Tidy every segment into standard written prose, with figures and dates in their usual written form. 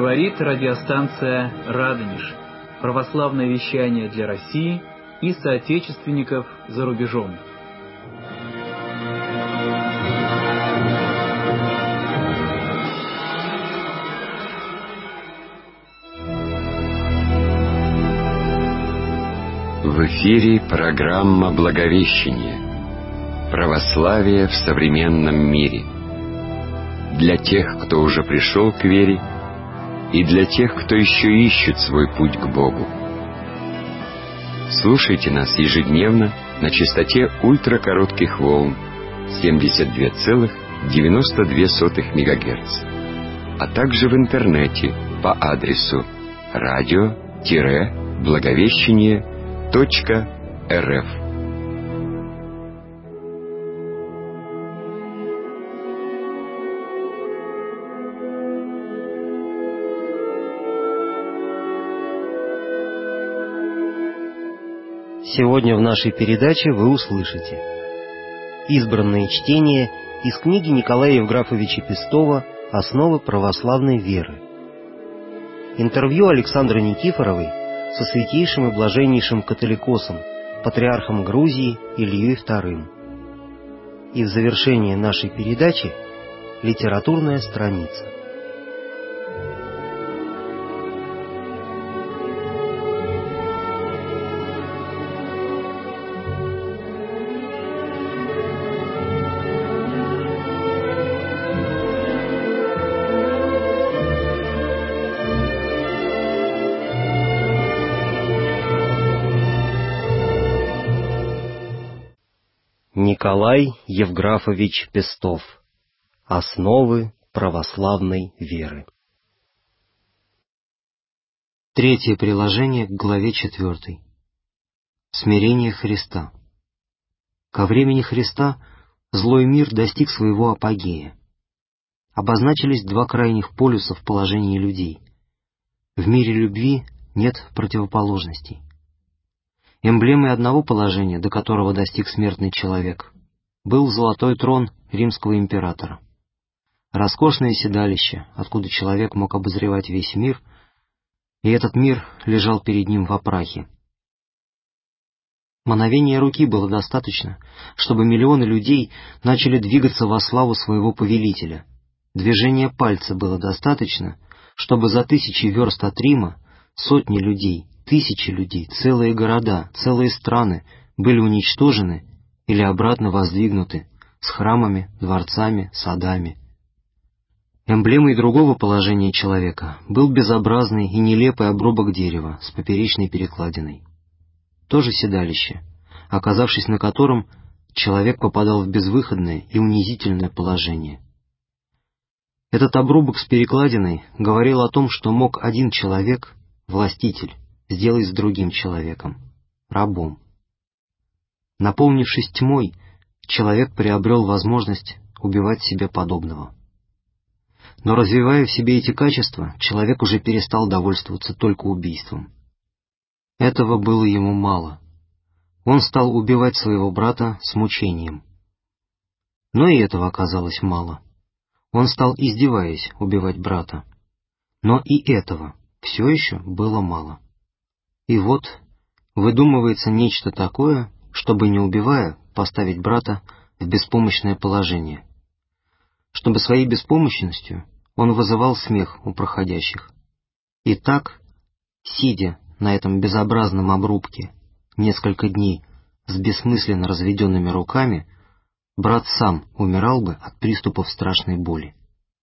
Говорит радиостанция «Радонеж». Православное вещание для России и соотечественников за рубежом. В эфире программа «Благовещение». Православие в современном мире. Для тех, кто уже пришел к вере, и для тех, кто еще ищет свой путь к Богу. Слушайте нас ежедневно на частоте ультракоротких волн 72,92 МГц, а также в интернете по адресу radio-благовещение.рф. Сегодня в нашей передаче вы услышите избранное чтение из книги Николая Евграфовича Пестова «Основы православной веры», интервью Александры Никифоровой со святейшим и блаженнейшим католикосом, патриархом Грузии Ильей II. И в завершение нашей передачи литературная страница. Николай Евграфович Пестов. Основы православной веры. Третье приложение к главе 4. Смирение Христа. Ко времени Христа злой мир достиг своего апогея. Обозначились два крайних полюса в положении людей. В мире любви нет противоположностей. Эмблемой одного положения, до которого достиг смертный человек, был золотой трон римского императора. Роскошное седалище, откуда человек мог обозревать весь мир, и этот мир лежал перед ним в опрахе. Мановения руки было достаточно, чтобы миллионы людей начали двигаться во славу своего повелителя. Движение пальца было достаточно, чтобы за 1000 верст от Рима сотни людей, тысячи людей, целые города, целые страны были уничтожены или обратно воздвигнуты с храмами, дворцами, садами. Эмблемой другого положения человека был безобразный и нелепый обрубок дерева с поперечной перекладиной. То же седалище, оказавшись на котором, человек попадал в безвыходное и унизительное положение. Этот обрубок с перекладиной говорил о том, что мог один человек, властитель, сделать с другим человеком, рабом. Наполнившись тьмой, человек приобрел возможность убивать себе подобного. Но развивая в себе эти качества, человек уже перестал довольствоваться только убийством. Этого было ему мало. Он стал убивать своего брата с мучением. Но и этого оказалось мало. Он стал, издеваясь, убивать брата. Но и этого все еще было мало. И вот выдумывается нечто такое, чтобы, не убивая, поставить брата в беспомощное положение. Чтобы своей беспомощностью он вызывал смех у проходящих. И так, сидя на этом безобразном обрубке несколько дней с бессмысленно разведенными руками, брат сам умирал бы от приступов страшной боли.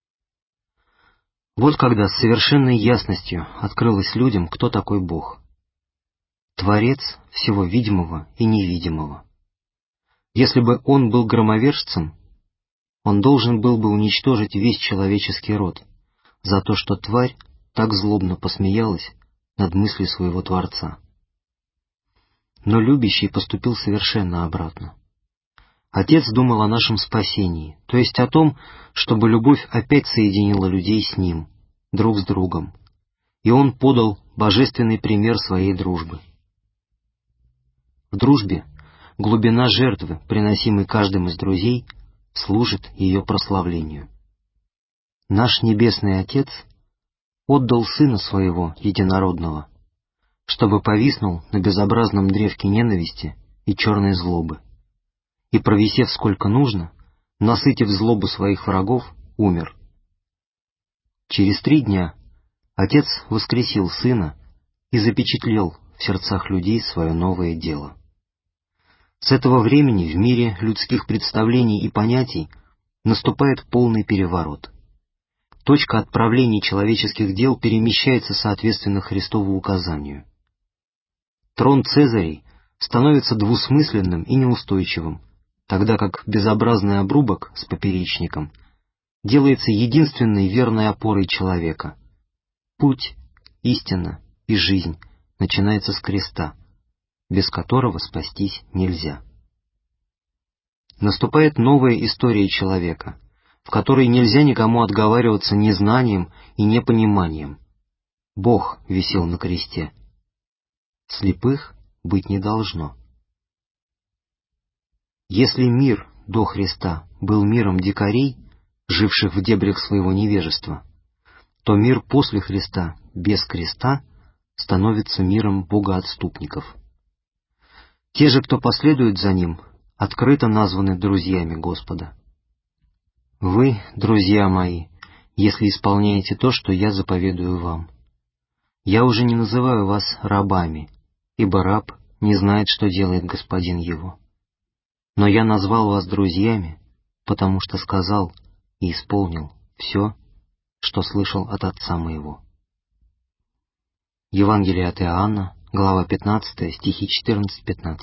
Вот когда с совершенной ясностью открылось людям, кто такой Бог. Творец всего видимого и невидимого. Если бы он был громовержцем, он должен был бы уничтожить весь человеческий род за то, что тварь так злобно посмеялась над мыслью своего Творца. Но любящий поступил совершенно обратно. Отец думал о нашем спасении, то есть о том, чтобы любовь опять соединила людей с Ним, друг с другом, и Он подал божественный пример своей дружбы. В дружбе глубина жертвы, приносимой каждым из друзей, служит ее прославлению. Наш Небесный Отец отдал Сына Своего Единородного, чтобы повиснул на безобразном древке ненависти и черной злобы, и, провисев сколько нужно, насытив злобу своих врагов, умер. Через 3 дня Отец воскресил Сына и запечатлел в сердцах людей свое новое дело. С этого времени в мире людских представлений и понятий наступает полный переворот. Точка отправления человеческих дел перемещается соответственно Христову указанию. Трон Цезарей становится двусмысленным и неустойчивым, тогда как безобразный обрубок с поперечником делается единственной верной опорой человека. Путь, истина и жизнь начинается с креста, без которого спастись нельзя. Наступает новая история человека, в которой нельзя никому отговариваться незнанием и непониманием. Бог висел на кресте. Слепых быть не должно. Если мир до Христа был миром дикарей, живших в дебрях своего невежества, то мир после Христа, без креста, становится миром богоотступников. Те же, кто последует за ним, открыто названы друзьями Господа. Вы, друзья мои, если исполняете то, что я заповедую вам. Я уже не называю вас рабами, ибо раб не знает, что делает господин его. Но я назвал вас друзьями, потому что сказал и исполнил все, что слышал от Отца моего. Евангелие от Иоанна, глава 15, стихи 14-15.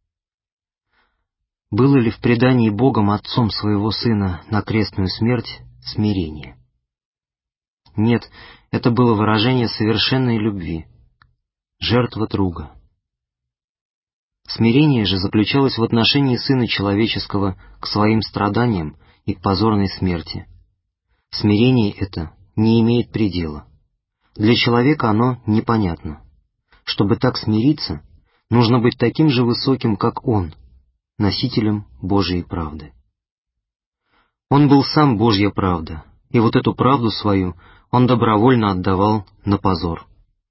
Было ли в предании Богом Отцом Своего Сына на крестную смерть смирение? Нет, это было выражение совершенной любви, жертва друга. Смирение же заключалось в отношении Сына Человеческого к своим страданиям и к позорной смерти. Смирение это не имеет предела. Для человека оно непонятно. Чтобы так смириться, нужно быть таким же высоким, как Он, носителем Божьей правды. Он был сам Божья правда, и вот эту правду свою Он добровольно отдавал на позор.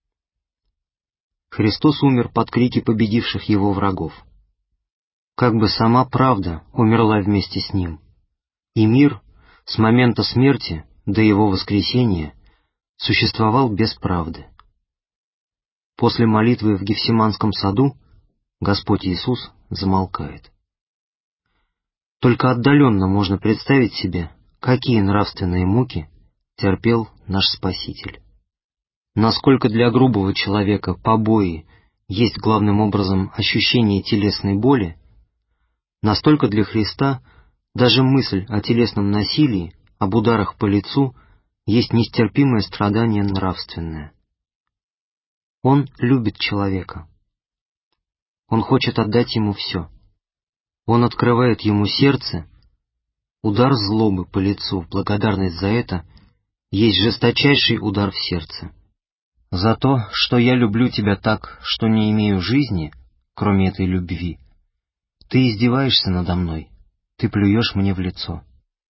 Христос умер под крики победивших Его врагов. Как бы сама правда умерла вместе с Ним, и мир с момента смерти до Его воскресения существовал без правды. После молитвы в Гефсиманском саду Господь Иисус замолкает. Только отдаленно можно представить себе, какие нравственные муки терпел наш Спаситель. Насколько для грубого человека побои есть главным образом ощущение телесной боли, настолько для Христа даже мысль о телесном насилии, об ударах по лицу есть нестерпимое страдание нравственное. Он любит человека. Он хочет отдать ему все. Он открывает ему сердце. Удар злобы по лицу в благодарность за это есть жесточайший удар в сердце. За то, что я люблю тебя так, что не имею жизни, кроме этой любви, ты издеваешься надо мной, ты плюешь мне в лицо.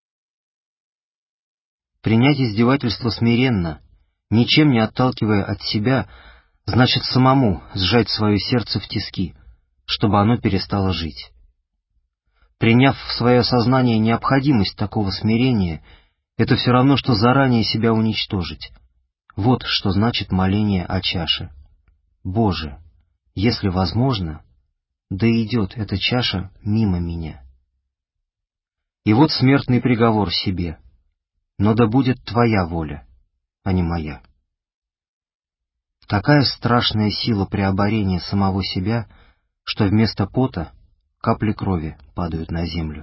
Принять издевательство смиренно, ничем не отталкивая от себя, значит самому сжать свое сердце в тиски, чтобы оно перестало жить. Приняв в свое сознание необходимость такого смирения, это все равно, что заранее себя уничтожить. Вот что значит моление о чаше. Боже, если возможно, да идет эта чаша мимо меня. И вот смертный приговор себе. Но да будет Твоя воля, а не моя. Такая страшная сила преоборения самого себя, что вместо пота капли крови падают на землю.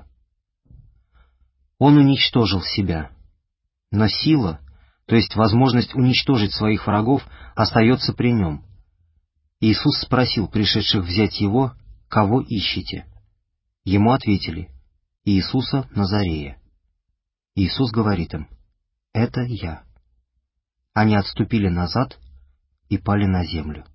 Он уничтожил себя, но сила, то есть возможность уничтожить своих врагов, остается при нем. Иисус спросил пришедших взять Его, кого ищете? Ему ответили: Иисуса Назарея. Иисус говорит им: это я. Они отступили назад и пали на землю.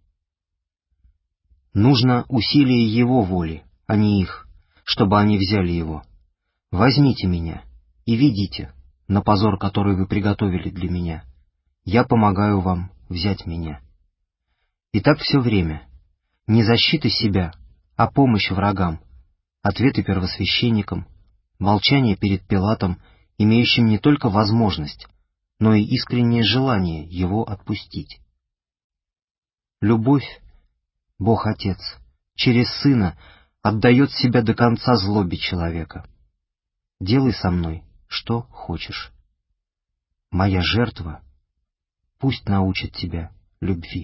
Нужно усилие Его воли, а не их, чтобы они взяли Его. Возьмите меня и ведите на позор, который вы приготовили для меня, я помогаю вам взять меня. И так все время. Не защита себя, а помощь врагам, ответы первосвященникам, молчание перед Пилатом, имеющим не только возможность, но и искреннее желание его отпустить. Любовь, Бог Отец, через Сына отдает себя до конца злобе человека. Делай со мной, что хочешь. Моя жертва пусть научит тебя любви.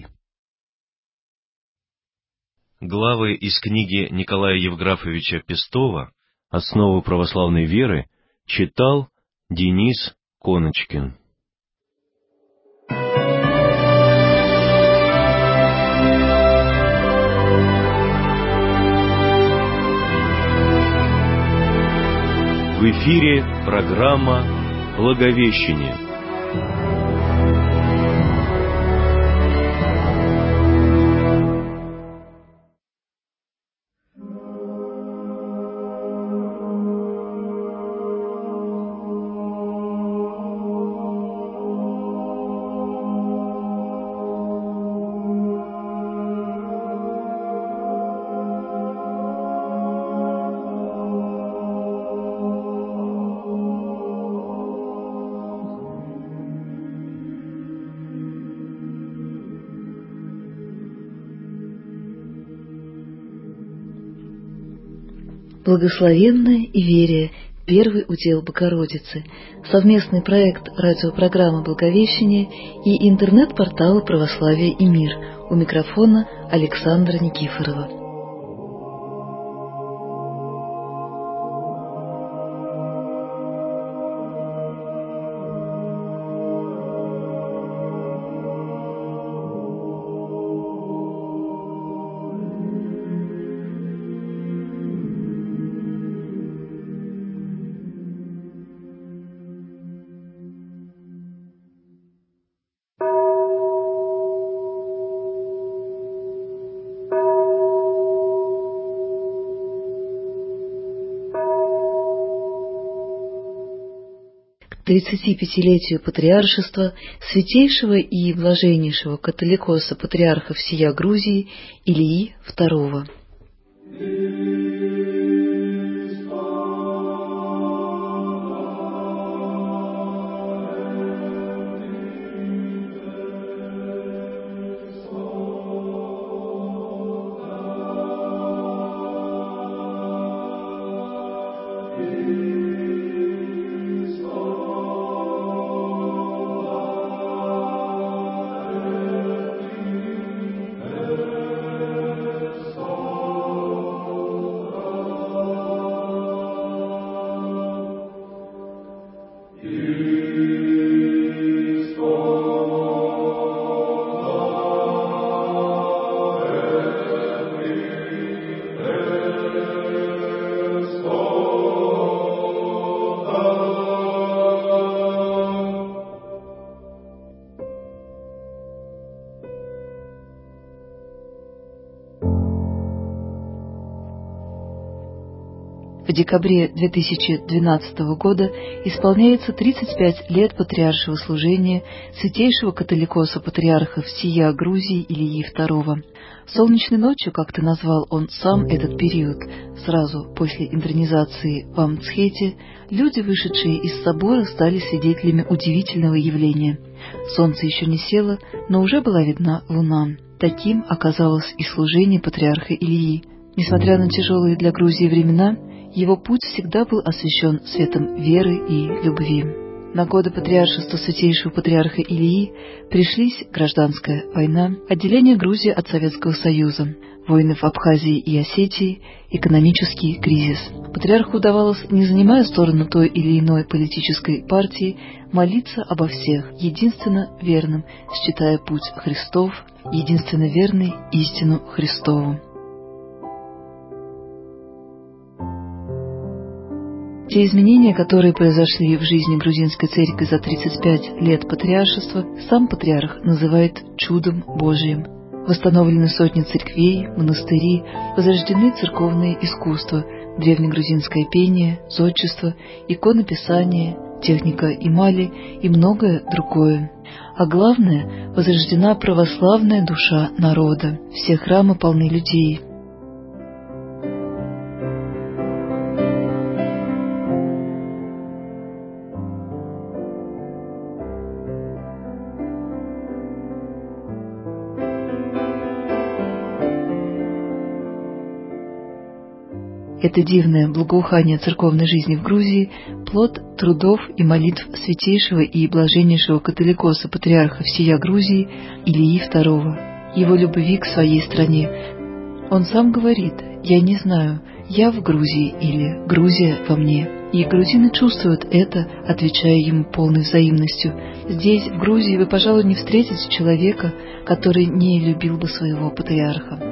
Главы из книги Николая Евграфовича Пестова «Основы православной веры» читал Денис Коночкин. В эфире программа «Благовещение». Благословенное и верие – первый удел Богородицы. Совместный проект радиопрограммы «Благовещение» и интернет-портала «Православие и мир». У микрофона Александра Никифорова. К 35-летию патриаршества святейшего и блаженнейшего католикоса патриарха всея Грузии Илии II. В декабре 2012 года исполняется 35 лет патриаршего служения святейшего католикоса-патриарха всея Грузии Илии II. Солнечной ночью, как ты назвал он сам этот период, сразу после интронизации в Амцхете, люди, вышедшие из собора, стали свидетелями удивительного явления. Солнце еще не село, но уже была видна луна. Таким оказалось и служение патриарха Илии. Несмотря на тяжелые для Грузии времена, его путь всегда был освящен светом веры и любви. На годы патриаршества святейшего патриарха Илии пришлись гражданская война, отделение Грузии от Советского Союза, войны в Абхазии и Осетии, экономический кризис. Патриарху удавалось, не занимая сторону той или иной политической партии, молиться обо всех, единственно верным, считая путь Христов, единственно верный истину Христову. Те изменения, которые произошли в жизни грузинской церкви за 35 лет патриаршества, сам патриарх называет чудом Божиим. Восстановлены сотни церквей, монастыри, возрождены церковные искусства, древнегрузинское пение, зодчество, иконописание, техника эмали и многое другое. А главное, возрождена православная душа народа. Все храмы полны людей. Это дивное благоухание церковной жизни в Грузии – плод трудов и молитв святейшего и блаженнейшего католикоса патриарха всея Грузии Илии II, его любви к своей стране. Он сам говорит: «Я не знаю, я в Грузии или Грузия во мне». И грузины чувствуют это, отвечая ему полной взаимностью. Здесь, в Грузии, вы, пожалуй, не встретите человека, который не любил бы своего патриарха.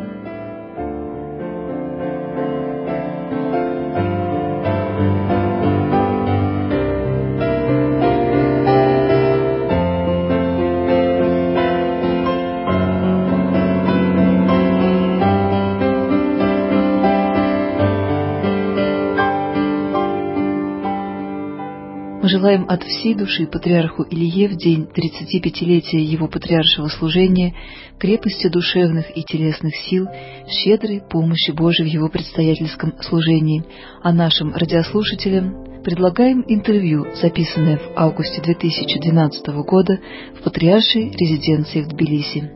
Мы желаем от всей души патриарху Илие в день 35-летия его патриаршего служения крепости душевных и телесных сил, щедрой помощи Божией в его предстоятельском служении. А нашим радиослушателям предлагаем интервью, записанное в августе 2012 года в патриаршей резиденции в Тбилиси.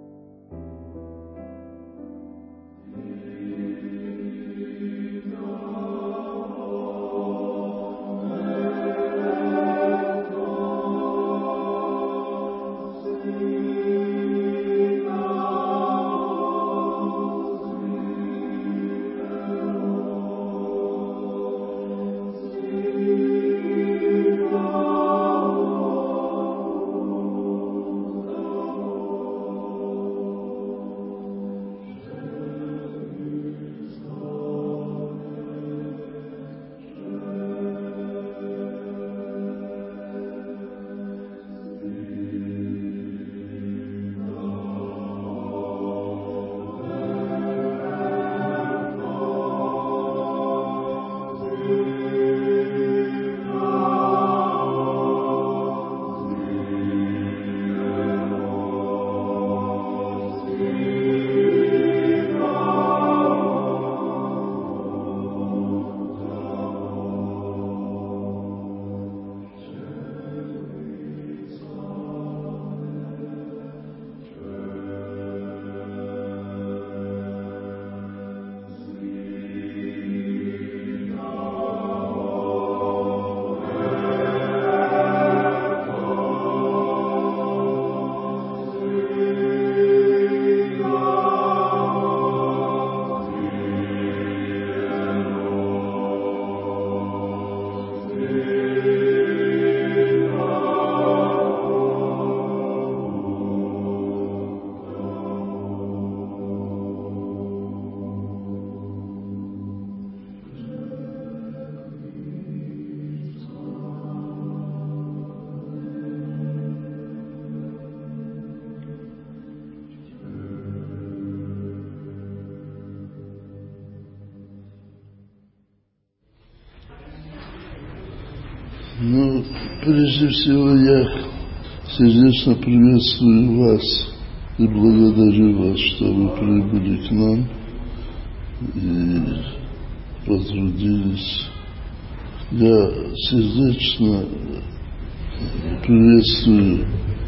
Ну, прежде всего, я сердечно приветствую вас и благодарю вас, что вы прибыли к нам и потрудились. Я сердечно приветствую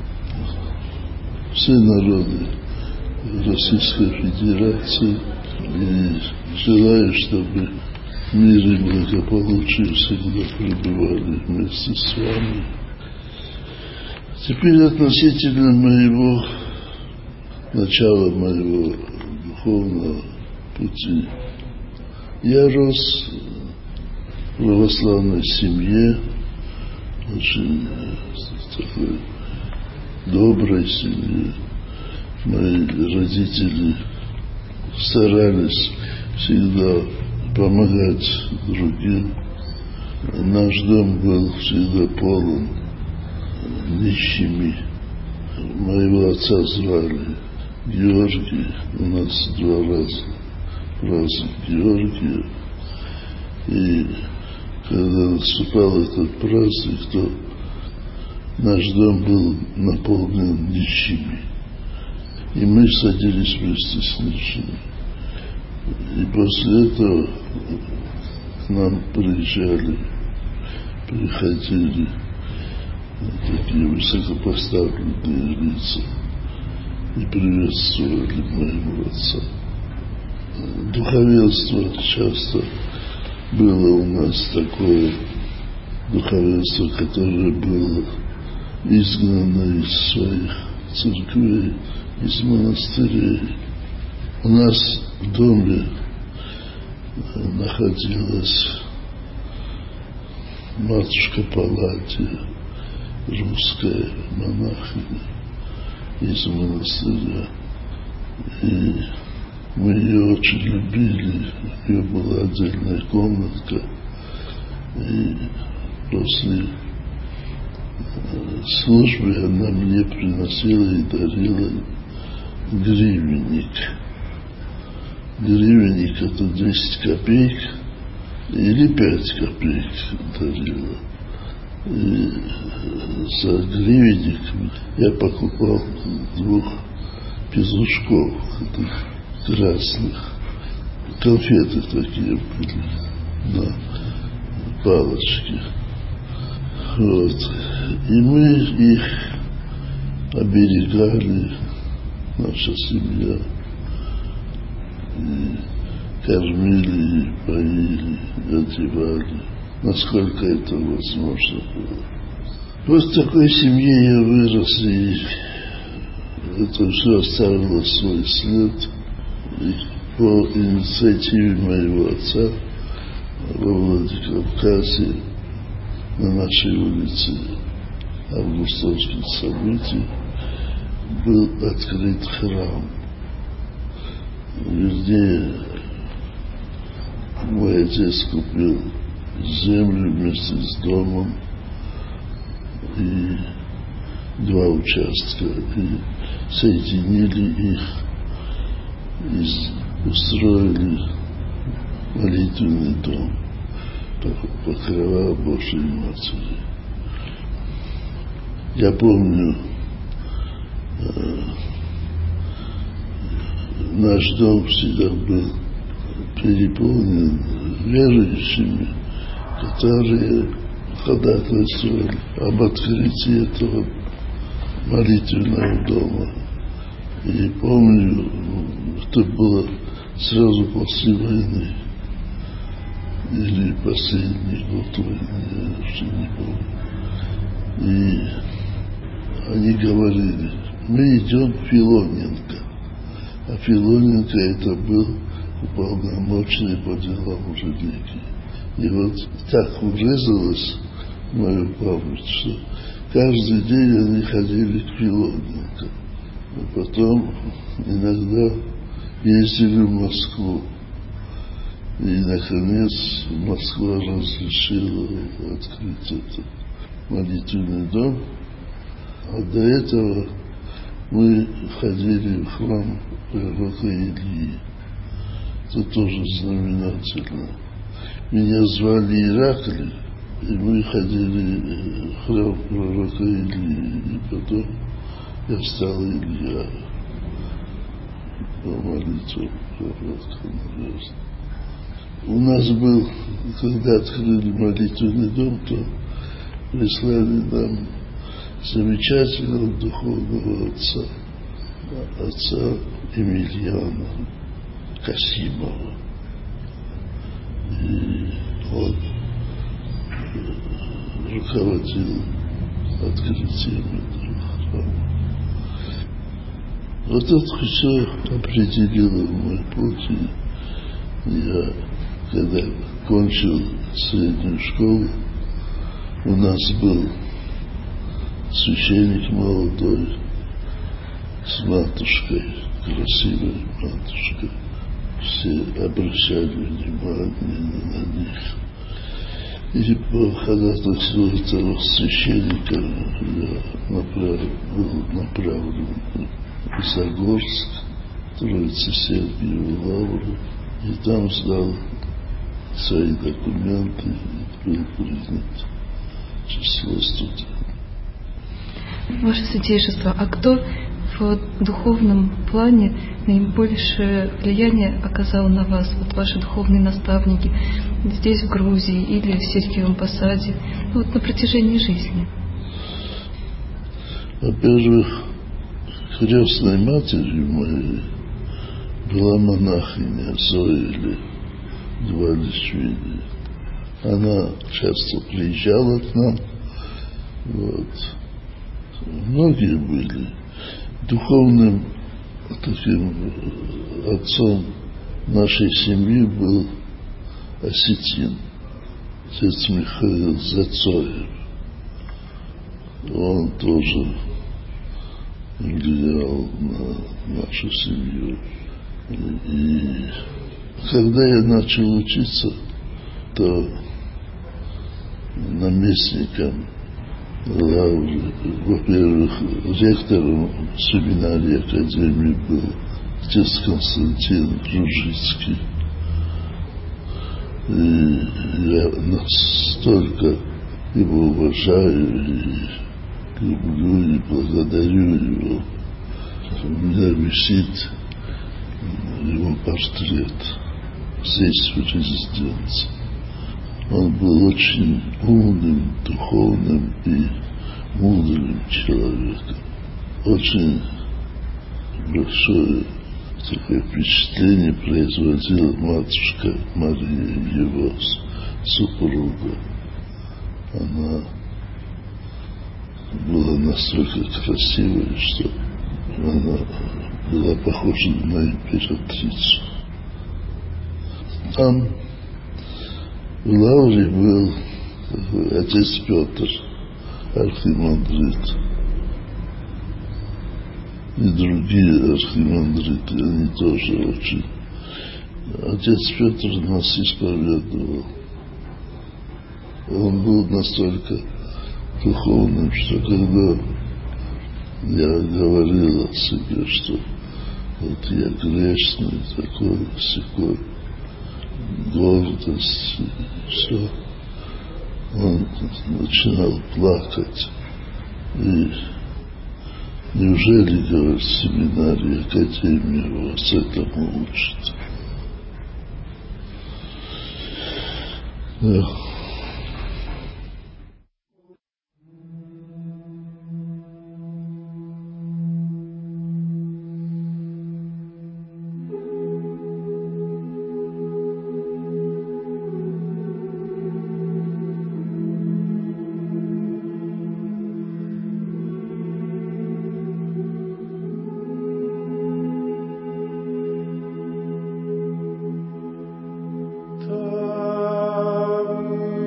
все народы Российской Федерации и желаю, чтобы мир и благополучие всегда пребывали вместе с вами. Теперь относительно начала моего духовного пути. Я рос в православной семье, очень такой доброй семье. Мои родители старались всегда помогать другим. Наш дом был всегда полон нищими. Моего отца звали Георгий. У нас 2 раза праздник Георгия. И когда наступал этот праздник, то наш дом был наполнен нищими. И мы садились вместе с нищими. И после этого к нам приходили такие высокопоставленные лица и приветствовали моего отца. Духовенство часто было у нас такое духовенство, которое было изгнано из своих церквей, из монастырей. У нас в доме находилась матушка Палладия, русская монахиня из монастыря. И мы ее очень любили, у нее была отдельная комнатка. И после службы она мне приносила и дарила гривенник. Гривенник — это 10 копеек или 5 копеек дарила. И за гривенник я покупал 2 петушков красных. Конфеты такие были на палочке. Вот. И мы их оберегали, наша семья, и кормили, и поили, и одевали, насколько это возможно было. Вот в такой семье я вырос, и это все оставило свой след. И по инициативе моего отца во Владикавказе на нашей улице августовских событий был открыт храм. Вернее, мой отец купил землю вместе с домом и 2 участка, и соединили их и устроили молитвенный дом по Покрова Божией Матери. Я помню, наш дом всегда был переполнен верующими, которые ходатайствовали об открытии этого молитвенного дома. И помню, это было сразу после войны, или последний год войны, я уже не помню. И они говорили: мы идем к Филоненко. А Филоненко — это был уполномоченный по делам религии. И вот так урезалось в мою память, что каждый день они ходили к Филоненко. А потом иногда ездили в Москву. И, наконец, Москва разрешила открыть этот молитвенный дом. А до этого мы ходили в храм пророка Илии. Это тоже знаменательно. Меня звали Ираклий, и мы ходили в храм пророка Илии. И потом я стал Илья по молитвам пророка. У нас был, когда открыли молитвенный дом, то прислали нам замечательного духовного отца Емельяна Касимова. И он руководил открытием этого храма. Вот это все определило мой путь. Я, когда кончил среднюю школу, у нас был священник молодой с матушкой, красивой матушкой. Все обращали внимание на них. И по ходатайству этого священника я был направлен в Загорск, Троице Сергиеву лавру, и там сдал свои документы и был принят в число студентов. Ваше Святейшество, а кто в духовном плане наибольшее влияние оказал на вас? Вот ваши духовные наставники здесь, в Грузии, или в Сергиевом Посаде, вот на протяжении жизни? Во-первых, крестной матерью моей была монахиня Зоэли Двалишвили. Она часто приезжала к нам. Вот. Многие были. Духовным таким отцом нашей семьи был осетин, отец Михаил Зацоев. Он тоже влиял на нашу семью. И когда я начал учиться, то наместником лавры, во-первых, ректором семинарии академии был отец Константин Кружицкий. И я настолько его уважаю и люблю и благодарю его. У меня висит его портрет здесь, в резиденции. Он был очень умным, духовным и мудрым человеком. Очень большое такое впечатление производила матушка Мария, его супруга. Она была настолько красивой, что она была похожа на императрицу. Там в лавре был отец Петр, архимандрит, и другие архимандриты, они тоже очень. Отец Петр нас исповедовал. Он был настолько духовным, что когда я говорил о себе, что вот я грешный, такой-сякой, гордость, и все, он начинал плакать. И неужели, говорит, в семинарии, академии вас этому учат? Да. Там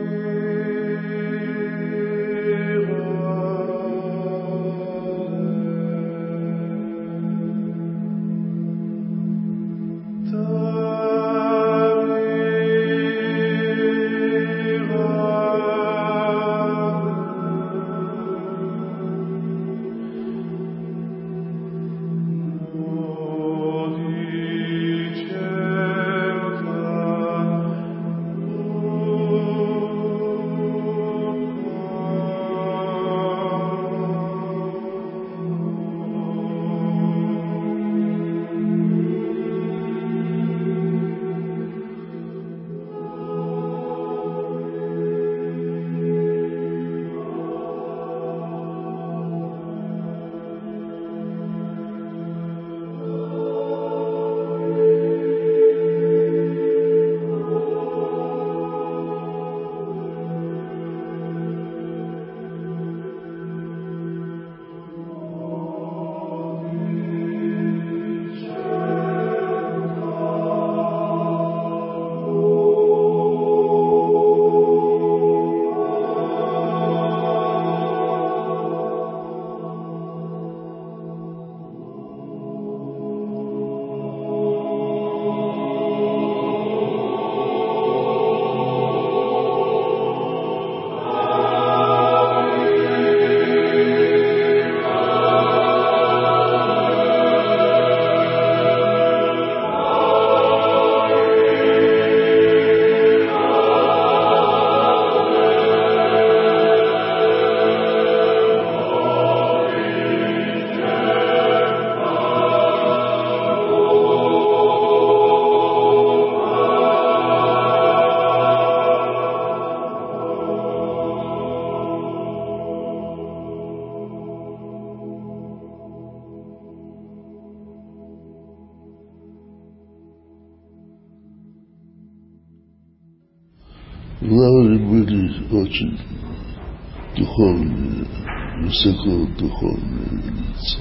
В Лавре были очень духовные, высокодуховные лица.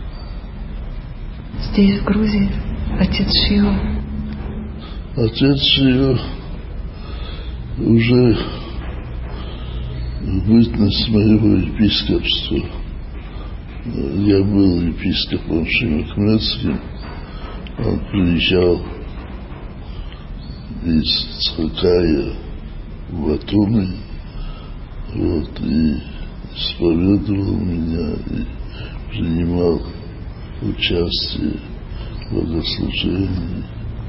Здесь, в Грузии, отец Шива? Отец Шива уже в бытность моего епископства. Я был епископом Шимокмецким. Он приезжал из Цхакая в Батуми, и исповедовал меня, и принимал участие в богослужении.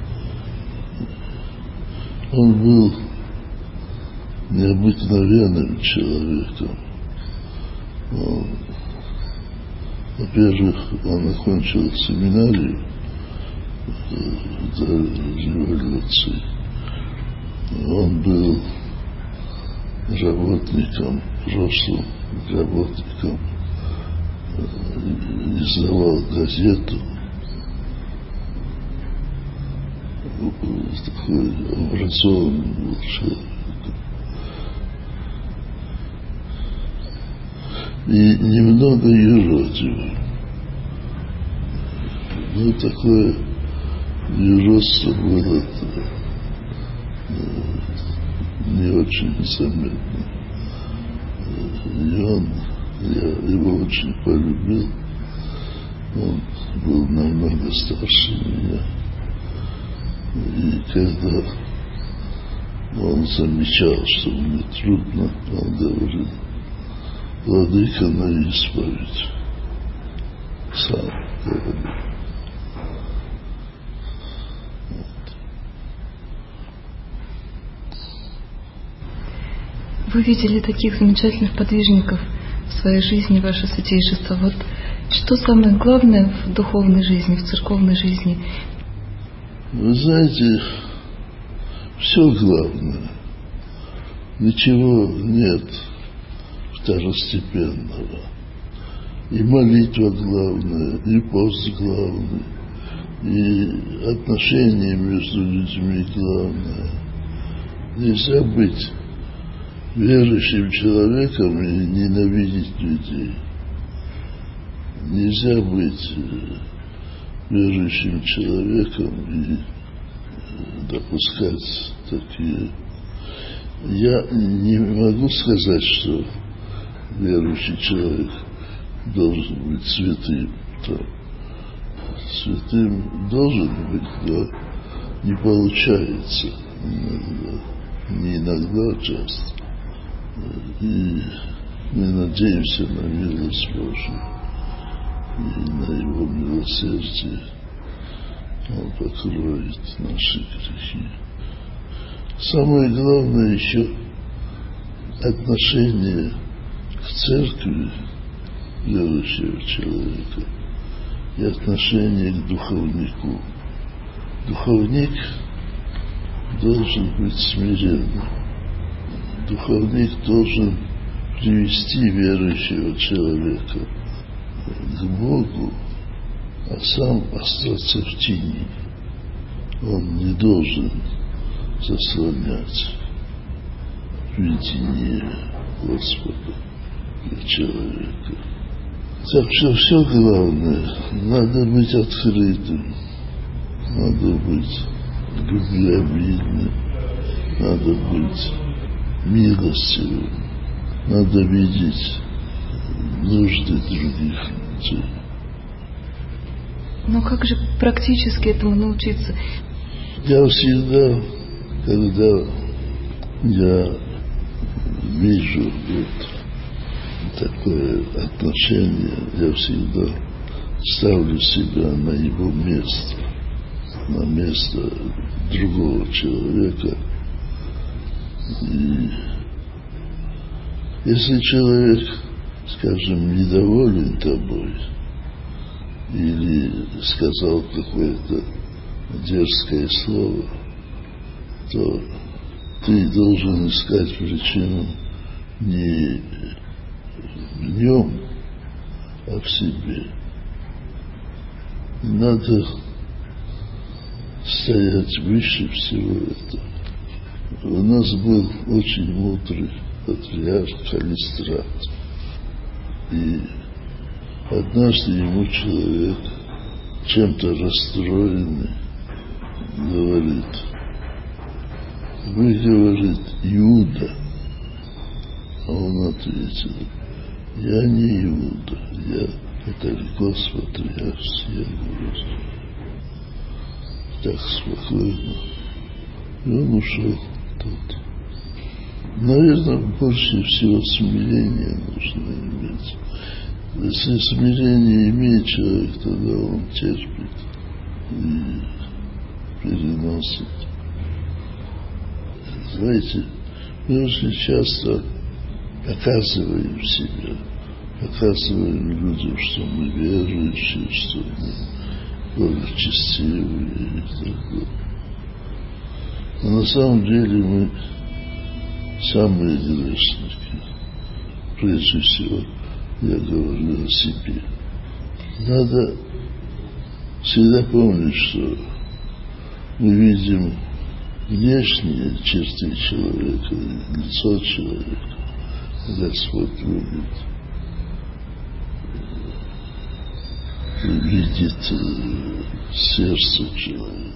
Он был необыкновенным человеком. Во-первых, он окончил семинарию до революции. Он был работником, прошлым работником, издавал газету. Такой образованный был человек. И немного юродивый. Ну, такое юродство было не очень заметно. И я его очень полюбил. Он был намного старше меня. И когда он замечал, что мне трудно, он говорил: владыка, на исповедь. Сам говорил. Вы видели таких замечательных подвижников в своей жизни, ваше святейшество. Вот что самое главное в духовной жизни, в церковной жизни? Вы знаете, все главное. Ничего нет второстепенного. И молитва главная, и пост главный, и отношения между людьми главное. Нельзя быть верующим человеком и ненавидеть людей. Нельзя быть верующим человеком и допускать такие. Я не могу сказать, что верующий человек должен быть святым. Святым должен быть, но не получается иногда. Не иногда, а часто. И мы надеемся на милость Божию и на Его милосердие. Он покроет наши грехи. Самое главное еще отношение к церкви верующего человека и отношение к духовнику. Духовник должен быть смиренным. Духовник должен привести верующего человека к Богу, а сам остаться в тени. Он не должен заслонять видение Господа для человека. Так что все главное, надо быть открытым, надо быть любвеобильным, надо быть милостивым, надо видеть нужды других людей. Но как же практически этому научиться? Я всегда, когда я вижу такое отношение, я всегда ставлю себя на его место, на место другого человека. И если человек, скажем, недоволен тобой или сказал какое-то дерзкое слово, то ты должен искать причину не в нем, а в себе. Надо стоять выше всего этого. У нас был очень мудрый патриарх Калистрат. И однажды ему человек, чем-то расстроенный, говорит: вы, говорит, Иуда. А он ответил: я не Иуда, я католикос патриарший, я говорю. Так спокойно. И он ушел тут. Наверное, больше всего смирения нужно иметь. Если смирение имеет человек, тогда он терпит и переносит. Знаете, мы очень часто показываем себя, показываем людям, что мы верующие, что мы благочестивые и так далее. Но на самом деле мы самые грешники. Прежде всего, я говорю о себе. Надо всегда помнить, что мы видим внешние черты человека, лицо человека. Господь видит сердце человека.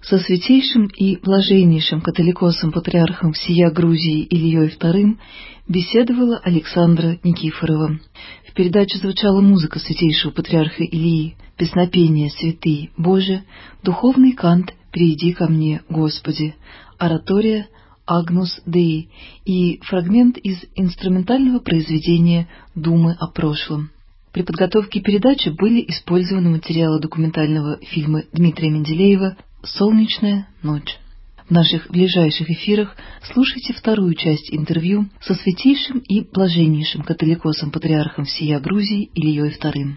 Со святейшим и блаженнейшим католикосом патриархом всея Грузии Ильей II беседовала Александра Никифорова. В передаче звучала музыка святейшего патриарха Илии, песнопение «Святый Боже», духовный кант «Прииди ко мне, Господи», оратория «Агнус Деи» и фрагмент из инструментального произведения «Думы о прошлом». При подготовке передачи были использованы материалы документального фильма Дмитрия Менделеева «Солнечная ночь». В наших ближайших эфирах слушайте вторую часть интервью со святейшим и блаженнейшим католикосом патриархом всея Грузии Ильей II.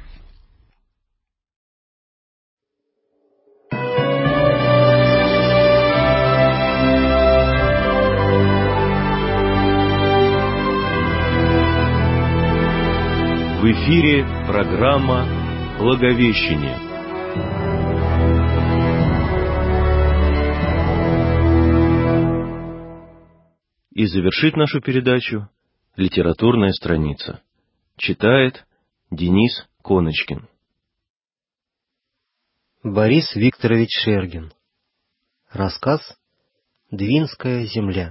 В эфире программа «Благовещение». И завершит нашу передачу литературная страница. Читает Денис Коночкин. Борис Викторович Шергин. Рассказ «Двинская земля».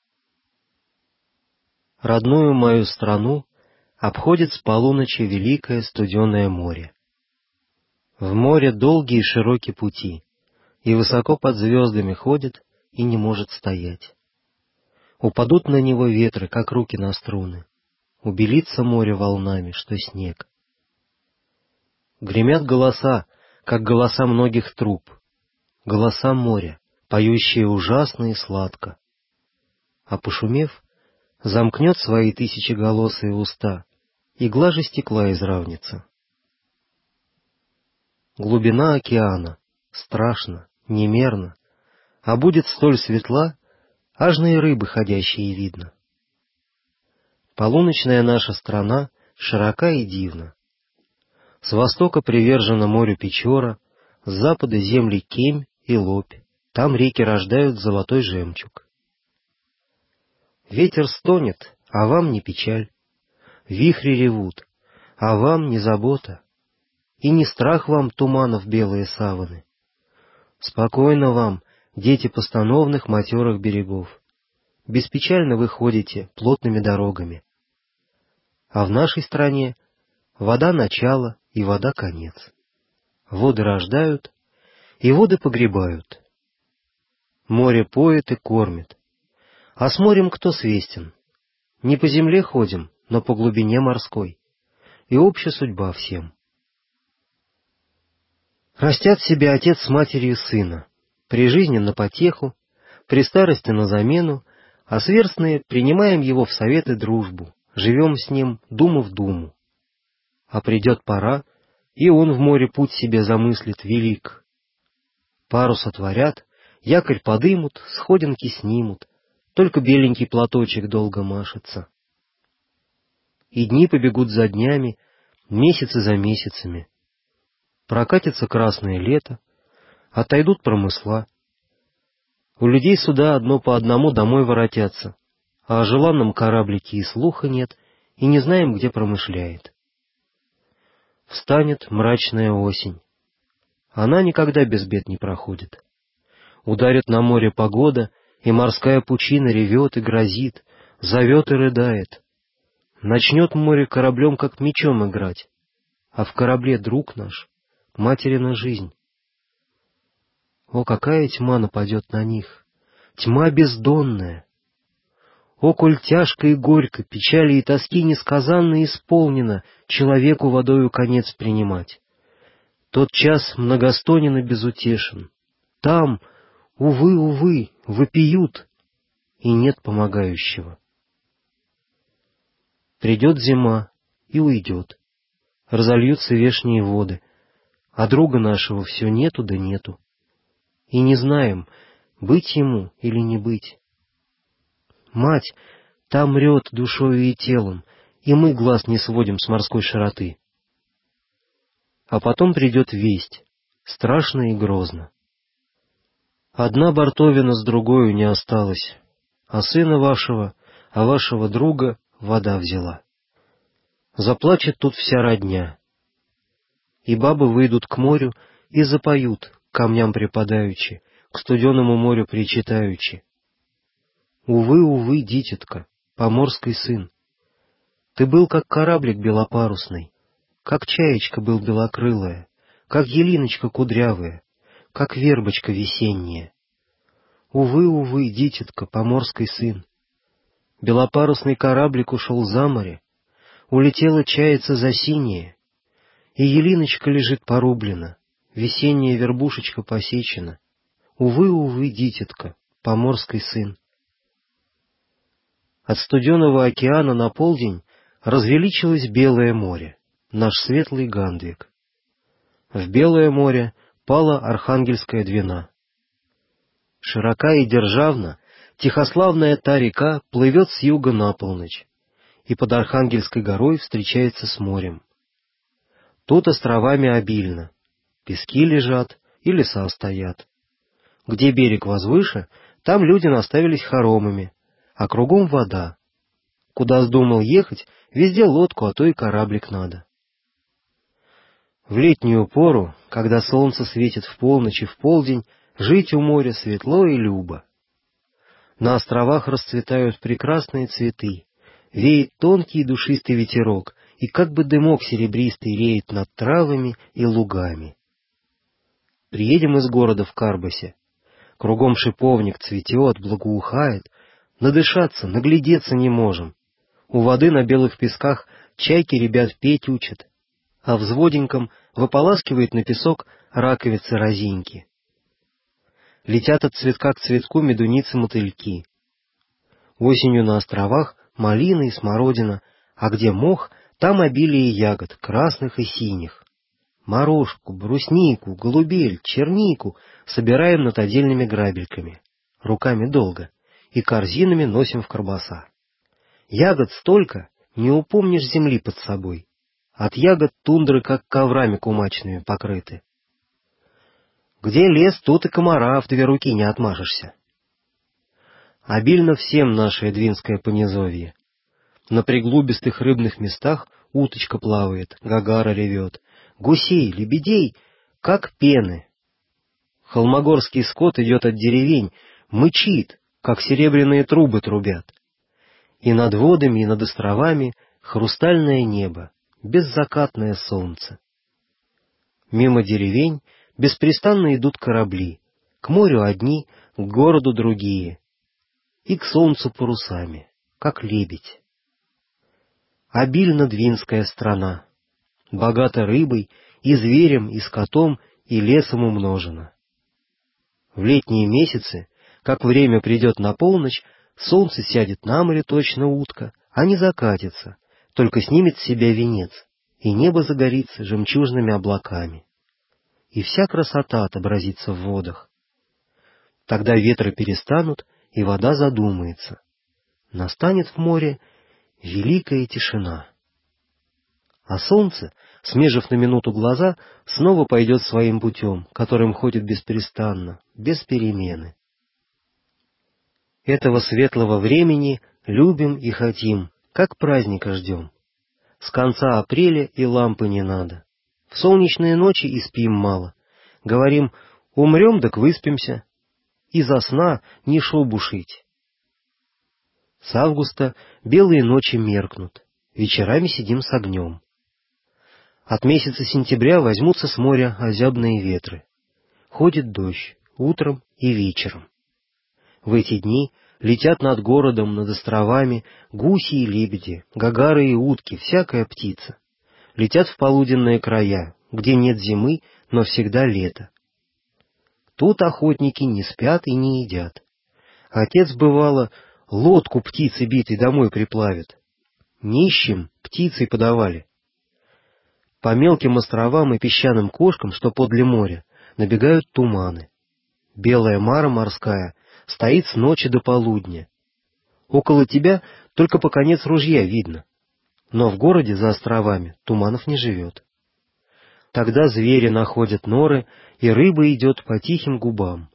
Родную мою страну обходит с полуночи великое студеное море. В море долгие и широкие пути, и высоко под звездами ходит и не может стоять. Упадут на него ветры, как руки на струны, убелится море волнами, что снег. Гремят голоса, как голоса многих труб, голоса моря, поющие ужасно и сладко. А пошумев, замкнет свои тысячеголосые уста, игла же стекла изравнится. Глубина океана, страшно, немерно, а будет столь светла, ажные рыбы ходящие видно. Полуночная наша страна широка и дивна. С востока привержена морю Печора, с запада земли Кемь и Лобь, там реки рождают золотой жемчуг. Ветер стонет, а вам не печаль. Вихри ревут, а вам не забота. И не страх вам туманов белые саваны. Спокойно вам, дети постановных матерых берегов. Беспечально вы ходите плотными дорогами. А в нашей стране вода начало и вода конец. Воды рождают, и воды погребают. Море поет и кормит. А с морем кто свестен? Не по земле ходим, но по глубине морской. И общая судьба всем. Растят себе отец с матерью сына, при жизни на потеху, при старости на замену, а сверстные принимаем его в совет и дружбу, живем с ним думу в думу. А придет пора, и он в море путь себе замыслит велик. Парус отворят, якорь подымут, сходинки снимут, только беленький платочек долго машется. И дни побегут за днями, месяцы за месяцами. Прокатится красное лето, отойдут промысла. У людей суда одно по одному домой воротятся, а о желанном кораблике и слуха нет, и не знаем, где промышляет. Встанет мрачная осень. Она никогда без бед не проходит. Ударит на море погода, и морская пучина ревет и грозит, зовет и рыдает. Начнет море кораблем как мечом играть, а в корабле друг наш, материна жизнь. О, какая тьма нападет на них! Тьма бездонная! О, коль тяжко и горько, печали и тоски несказанно исполнено человеку водою конец принимать. Тот час многостонен и безутешен. Там, увы, увы, вопиют, и нет помогающего. Придет зима и уйдет. Разольются вешние воды, а друга нашего все нету да нету. И не знаем, быть ему или не быть. Мать та мрет душою и телом, и мы глаз не сводим с морской широты. А потом придет весть, страшно и грозно. Одна бортовина с другою не осталась, а сына вашего, а вашего друга вода взяла. Заплачет тут вся родня. И бабы выйдут к морю и запоют, камням припадаючи, к студеному морю причитаючи: «Увы, увы, дитятка, поморский сын, ты был, как кораблик белопарусный, как чаечка был белокрылая, как елиночка кудрявая, как вербочка весенняя. Увы, увы, дитятка, поморский сын, белопарусный кораблик ушел за море, улетела чаяца за синее, и елиночка лежит порублена, весенняя вербушечка посечена. Увы, увы, дитятка, поморский сын». От студеного океана на полдень развеличилось Белое море, наш светлый Гандвик. В Белое море пала Архангельская Двина. Широка и державна, тихославная та река плывет с юга на полночь, и под Архангельской горой встречается с морем. Тут островами обильно, пески лежат и леса стоят. Где берег возвыше, там люди наставились хоромами, а кругом вода. Куда вздумал ехать, везде лодку, а то и кораблик надо. В летнюю пору, когда солнце светит в полночь и в полдень, жить у моря светло и любо. На островах расцветают прекрасные цветы, веет тонкий и душистый ветерок, и как бы дымок серебристый реет над травами и лугами. Приедем из города в Карбасе. Кругом шиповник цветет, благоухает, надышаться, наглядеться не можем. У воды на белых песках чайки ребят петь учат, а взводеньком выполаскивает на песок раковицы-разиньки. Летят от цветка к цветку медуницы-мотыльки. Осенью на островах малина и смородина, а где мох, там обилие ягод, красных и синих. Морожку, бруснику, голубель, чернику собираем над отдельными грабельками, руками долго, и корзинами носим в Карбаса. Ягод столько, не упомнишь земли под собой. От ягод тундры, как коврами кумачными, покрыты. Где лес, тут и комара в 2 руки не отмажешься. Обильно всем наше Эдвинское понизовье. На приглубистых рыбных местах уточка плавает, гагара ревет, гусей, лебедей, как пены. Холмогорский скот идет от деревень, мычит, как серебряные трубы трубят. И над водами, и над островами хрустальное небо, беззакатное солнце. Мимо деревень беспрестанно идут корабли, к морю одни, к городу другие, и к солнцу парусами, как лебедь. Обильно двинская страна, богата рыбой, и зверем, и скотом, и лесом умножена. В летние месяцы, как время придет на полночь, солнце сядет на море точно утка, а не закатится, только снимет с себя венец, и небо загорится жемчужными облаками. И вся красота отобразится в водах. Тогда ветры перестанут, и вода задумается. Настанет в море великая тишина. А солнце, смежив на минуту глаза, снова пойдет своим путем, которым ходит беспрестанно, без перемены. Этого светлого времени любим и хотим, как праздника ждем. С конца апреля и лампы не надо. В солнечные ночи и спим мало. Говорим, умрем, так выспимся. И за сна не шобу шить. С августа белые ночи меркнут, вечерами сидим с огнем. От месяца сентября возьмутся с моря озябные ветры. Ходит дождь утром и вечером. В эти дни летят над городом, над островами гуси и лебеди, гагары и утки, всякая птица. Летят в полуденные края, где нет зимы, но всегда лето. Тут охотники не спят и не едят. Отец, бывало, лодку птицы битой домой приплавит. Нищим птицей подавали. По мелким островам и песчаным кошкам, что подле моря, набегают туманы. Белая мара морская стоит с ночи до полудня. Около тебя только по конец ружья видно. Но в городе за островами туманов не живет. Тогда звери находят норы, и рыба идет по тихим губам.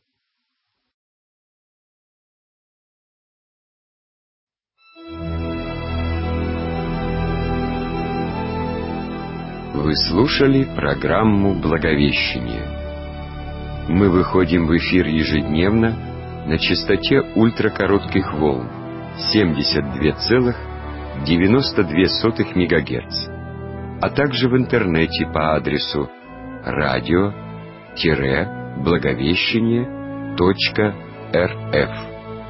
Вы слушали программу «Благовещение». Мы выходим в эфир ежедневно на частоте ультракоротких волн 72,92 МГц, а также в интернете по адресу radio-благовещение.рф.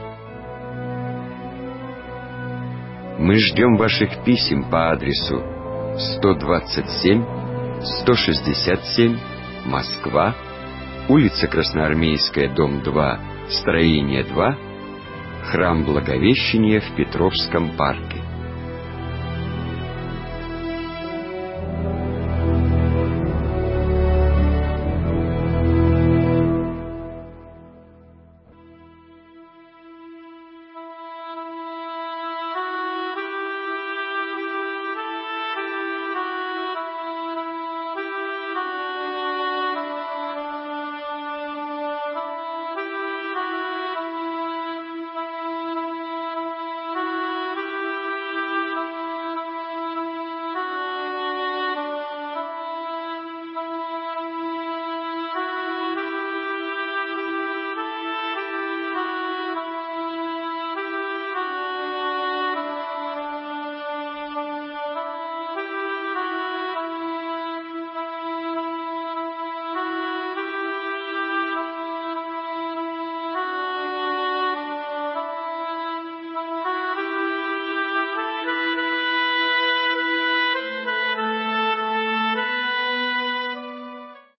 Мы ждем ваших писем по адресу 127 167 Москва, улица Красноармейская, дом 2, строение 2, храм Благовещения в Петровском парке.